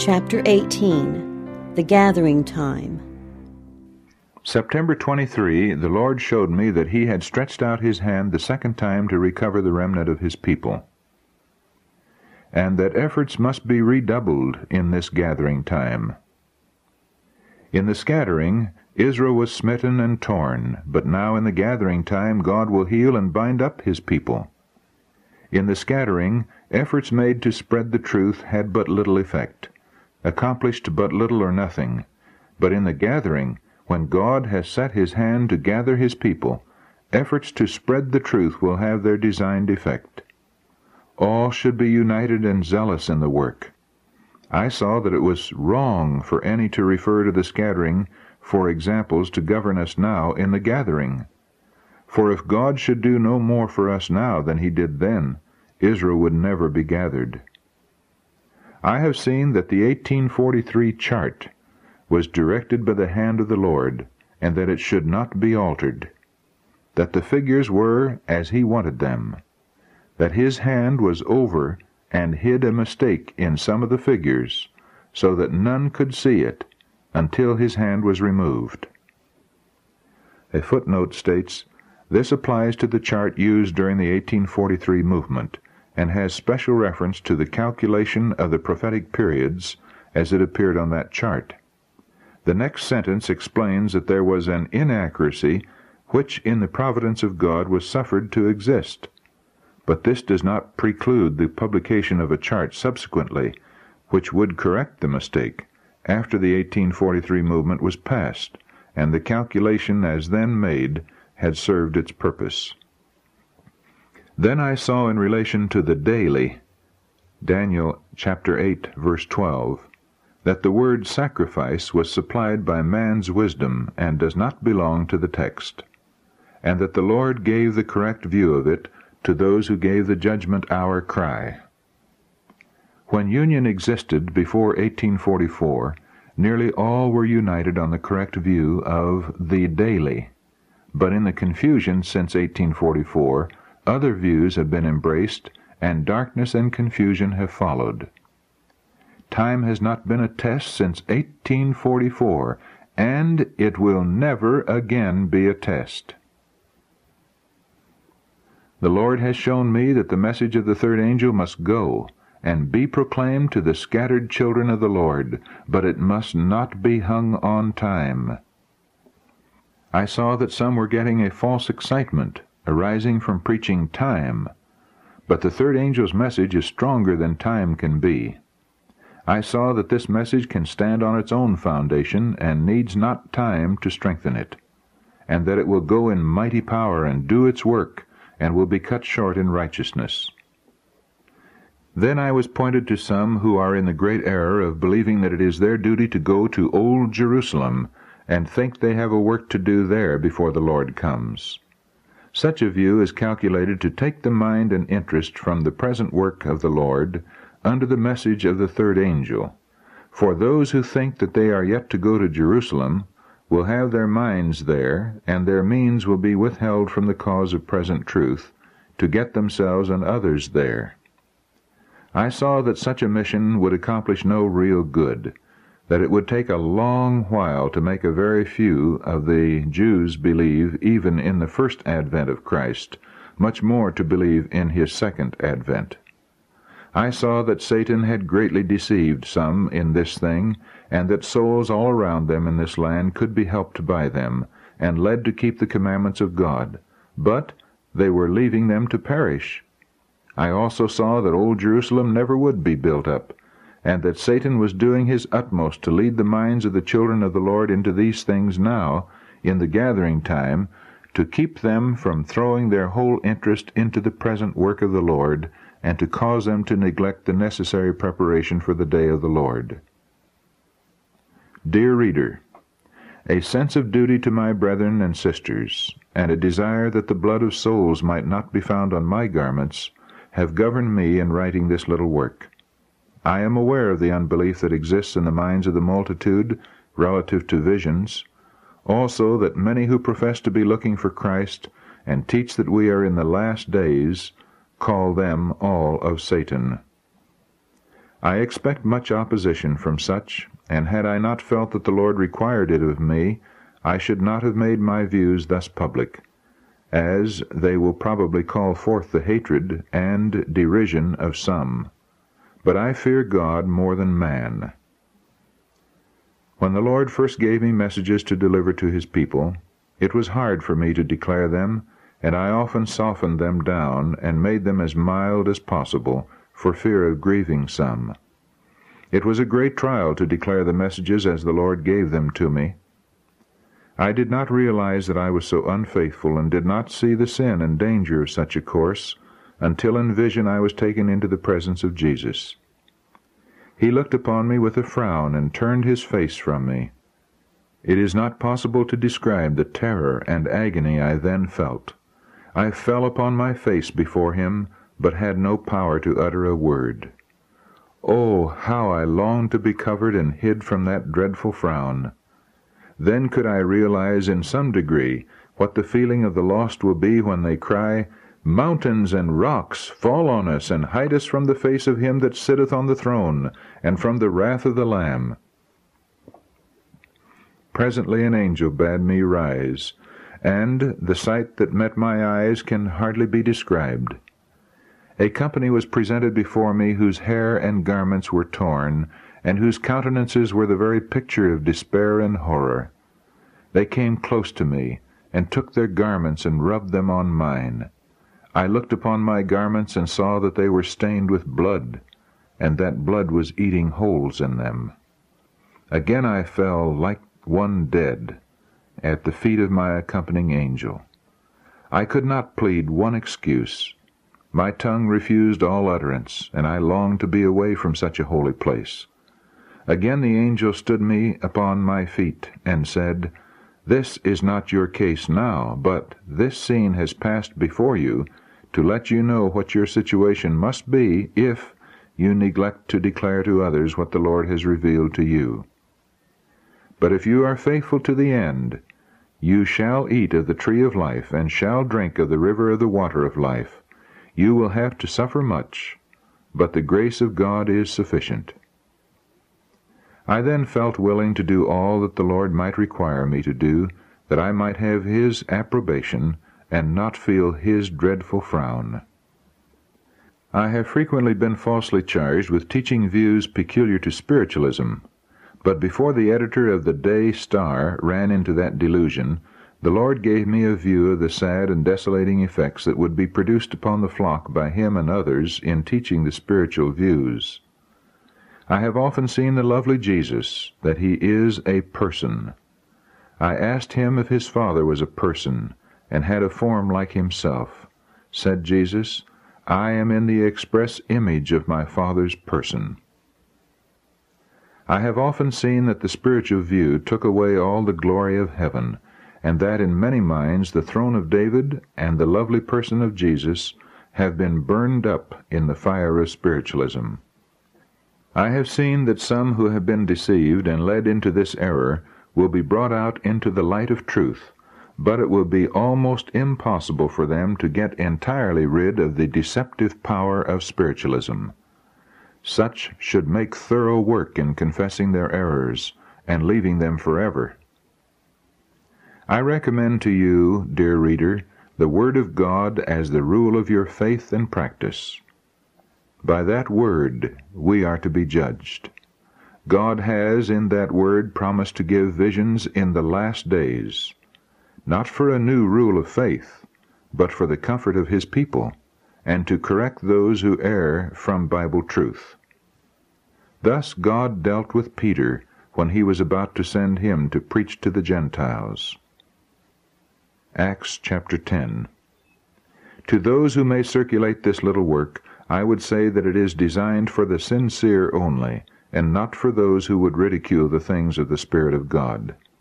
Chapter 18. The Gathering Time. September 23, the Lord showed me that He had stretched out His hand the second time to recover the remnant of His people, and that efforts must be redoubled in this gathering time. In the scattering, Israel was smitten and torn, but now in the gathering time God will heal and bind up His people. In the scattering, efforts made to spread the truth had but little effect, accomplished but little or nothing. But in the gathering, when God has set His hand to gather His people, efforts to spread the truth will have their designed effect. All should be united and zealous in the work. I saw that it was wrong for any to refer to the scattering for examples to govern us now in the gathering. For if God should do no more for us now than He did then, Israel would never be gathered. I have seen that the 1843 chart was directed by the hand of the Lord, and that it should not be altered, that the figures were as He wanted them, that His hand was over and hid a mistake in some of the figures, so that none could see it until His hand was removed. A footnote states, this applies to the chart used during the 1843 movement, and has special reference to the calculation of the prophetic periods as it appeared on that chart. The next sentence explains that there was an inaccuracy which in the providence of God was suffered to exist. But this does not preclude the publication of a chart subsequently, which would correct the mistake after the 1843 movement was passed, and the calculation as then made had served its purpose. Then I saw in relation to the daily, Daniel chapter 8, verse 12, that the word sacrifice was supplied by man's wisdom and does not belong to the text, and that the Lord gave the correct view of it to those who gave the judgment hour cry. When union existed before 1844, nearly all were united on the correct view of the daily, but in the confusion since 1844, other views have been embraced, and darkness and confusion have followed. Time has not been a test since 1844, and it will never again be a test. The Lord has shown me that the message of the third angel must go and be proclaimed to the scattered children of the Lord, but it must not be hung on time. I saw that some were getting a false excitement arising from preaching time, but the third angel's message is stronger than time can be. I saw that this message can stand on its own foundation and needs not time to strengthen it, and that it will go in mighty power and do its work, and will be cut short in righteousness. Then I was pointed to some who are in the great error of believing that it is their duty to go to Old Jerusalem, and think they have a work to do there before the Lord comes. Such a view is calculated to take the mind and interest from the present work of the Lord under the message of the third angel. For those who think that they are yet to go to Jerusalem will have their minds there, and their means will be withheld from the cause of present truth, to get themselves and others there. I saw that such a mission would accomplish no real good, that it would take a long while to make a very few of the Jews believe even in the first advent of Christ, much more to believe in His second advent. I saw that Satan had greatly deceived some in this thing, and that souls all around them in this land could be helped by them, and led to keep the commandments of God, but they were leaving them to perish. I also saw that Old Jerusalem never would be built up, and that Satan was doing his utmost to lead the minds of the children of the Lord into these things now, in the gathering time, to keep them from throwing their whole interest into the present work of the Lord, and to cause them to neglect the necessary preparation for the day of the Lord. Dear reader, a sense of duty to my brethren and sisters, and a desire that the blood of souls might not be found on my garments, have governed me in writing this little work. I am aware of the unbelief that exists in the minds of the multitude relative to visions, also that many who profess to be looking for Christ and teach that we are in the last days call them all of Satan. I expect much opposition from such, and had I not felt that the Lord required it of me, I should not have made my views thus public, as they will probably call forth the hatred and derision of some. But I fear God more than man. When the Lord first gave me messages to deliver to his people, it was hard for me to declare them, and I often softened them down and made them as mild as possible, for fear of grieving some. It was a great trial to declare the messages as the Lord gave them to me. I did not realize that I was so unfaithful, and did not see the sin and danger of such a course, until in vision I was taken into the presence of Jesus. He looked upon me with a frown, and turned his face from me. It is not possible to describe the terror and agony I then felt. I fell upon my face before him, but had no power to utter a word. Oh, how I longed to be covered and hid from that dreadful frown! Then could I realize in some degree what the feeling of the lost will be when they cry, "Mountains and rocks, fall on us, and hide us from the face of him that sitteth on the throne, and from the wrath of the Lamb." Presently an angel bade me rise, and the sight that met my eyes can hardly be described. A company was presented before me whose hair and garments were torn, and whose countenances were the very picture of despair and horror. They came close to me, and took their garments and rubbed them on mine. I looked upon my garments and saw that they were stained with blood, and that blood was eating holes in them. Again I fell like one dead at the feet of my accompanying angel. I could not plead one excuse. My tongue refused all utterance, and I longed to be away from such a holy place. Again the angel stood me upon my feet, and said, "This is not your case now, but this scene has passed before you, to let you know what your situation must be if you neglect to declare to others what the Lord has revealed to you. But if you are faithful to the end, you shall eat of the tree of life, and shall drink of the river of the water of life. You will have to suffer much, but the grace of God is sufficient." I then felt willing to do all that the Lord might require me to do, that I might have his approbation, and not feel his dreadful frown. I have frequently been falsely charged with teaching views peculiar to spiritualism, but before the editor of the Day Star ran into that delusion, the Lord gave me a view of the sad and desolating effects that would be produced upon the flock by him and others in teaching the spiritual views. I have often seen the lovely Jesus, that he is a person. I asked him if his Father was a person, and had a form like himself. Said Jesus, "I am in the express image of my Father's person." I have often seen that the spiritual view took away all the glory of heaven, and that in many minds the throne of David and the lovely person of Jesus have been burned up in the fire of spiritualism. I have seen that some who have been deceived and led into this error will be brought out into the light of truth, but it will be almost impossible for them to get entirely rid of the deceptive power of spiritualism. Such should make thorough work in confessing their errors and leaving them forever. I recommend to you, dear reader, the Word of God as the rule of your faith and practice. By that Word we are to be judged. God has in that Word promised to give visions in the last days, not for a new rule of faith, but for the comfort of his people, and to correct those who err from Bible truth. Thus God dealt with Peter when he was about to send him to preach to the Gentiles. Acts chapter 10. To those who may circulate this little work, I would say that it is designed for the sincere only, and not for those who would ridicule the things of the Spirit of God.